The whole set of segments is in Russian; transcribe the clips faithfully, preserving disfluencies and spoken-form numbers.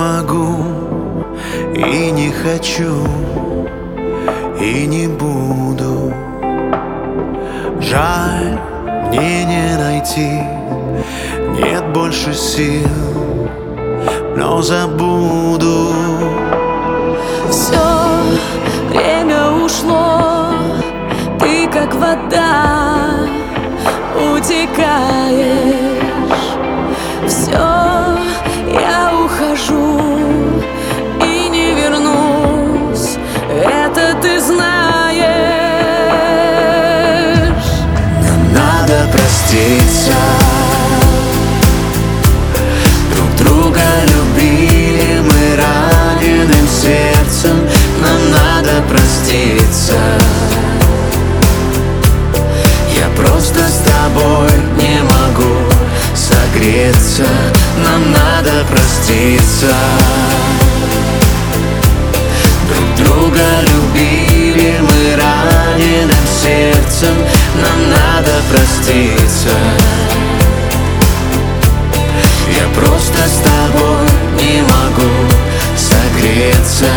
могу, и не хочу, и не буду. Жаль, мне не найти, нет больше сил, но забуду. Все время ушло, ты как вода утекаешь. Все, я ухожу и не вернусь, это ты знаешь. Нам надо проститься, друг друга любили мы раненым сердцем. Нам надо проститься, я просто с тобой не могу согреться. Нам надо проститься, друг друга любили мы раненым сердцем. Нам надо проститься, я просто с тобой не могу согреться.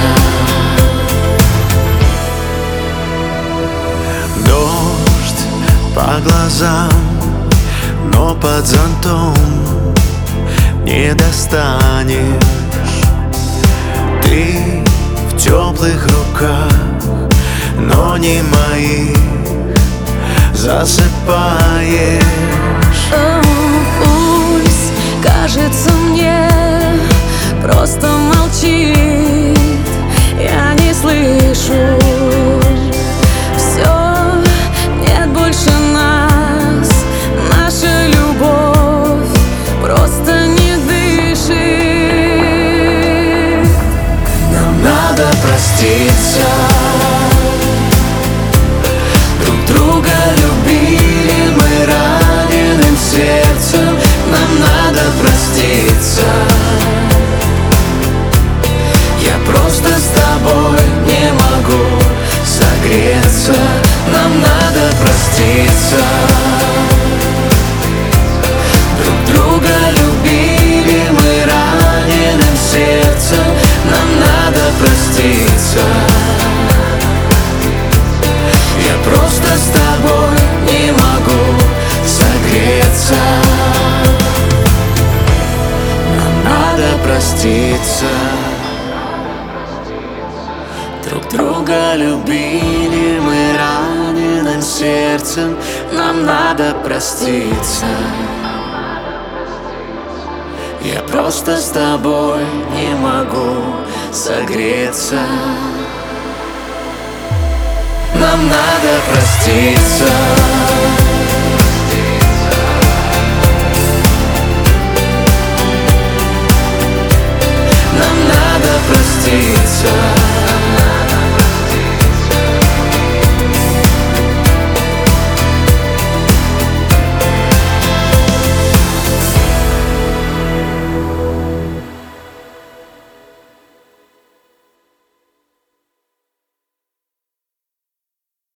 Дождь по глазам, но под зонтом не достанешь. Ты в теплых руках, но не моих, засыпаешь. О, пусть кажется мне, просто молчит, я не слышу. Все, нет больше нас, наша любовь просто не дышит. Нам надо проститься, друг друга любили мы раненым сердцем. Нам надо проститься, я просто с тобой не могу согреться. Нам надо проститься, друг друга любили мы раненым сердцем. Нам надо проститься, я просто с тобой не могу согреться. Нам надо проститься, друг друга любили мы раненым сердцем. Нам надо проститься, я просто с тобой не могу согреться. Нам надо проститься.